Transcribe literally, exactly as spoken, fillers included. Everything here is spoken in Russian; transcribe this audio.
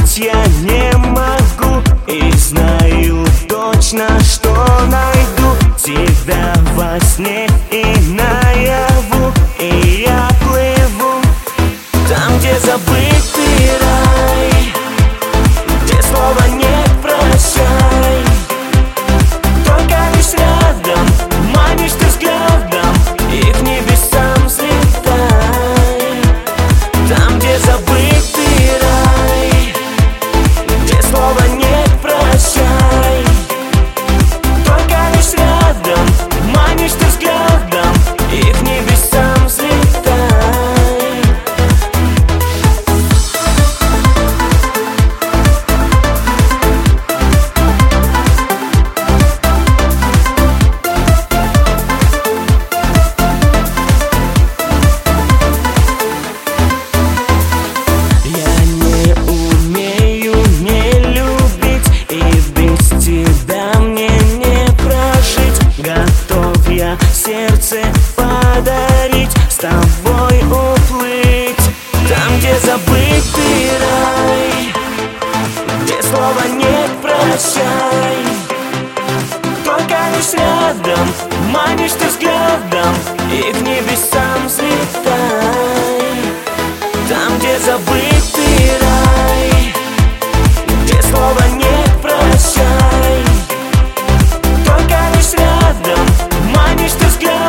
забыть я не могу, и знаю точно, что найду тебя во сне и наяву. И я плыву там, где забытый рай, где слова нет прощай. Только лишь рядом манишь ты взглядом, и к небесам взлетай. Там, где забытый рай, где слова нет прощай. Только лишь рядом манишь ты взглядом, и к небесам взлетай. Сердце подарить, с тобой уплыть. Там, где забытый рай, где слова нет прощай. Только лишь рядом манишь ты взглядом, и к небесам взлетай. Там, где забытый рай, где слова нет прощай. Только лишь рядом манишь ты взглядом,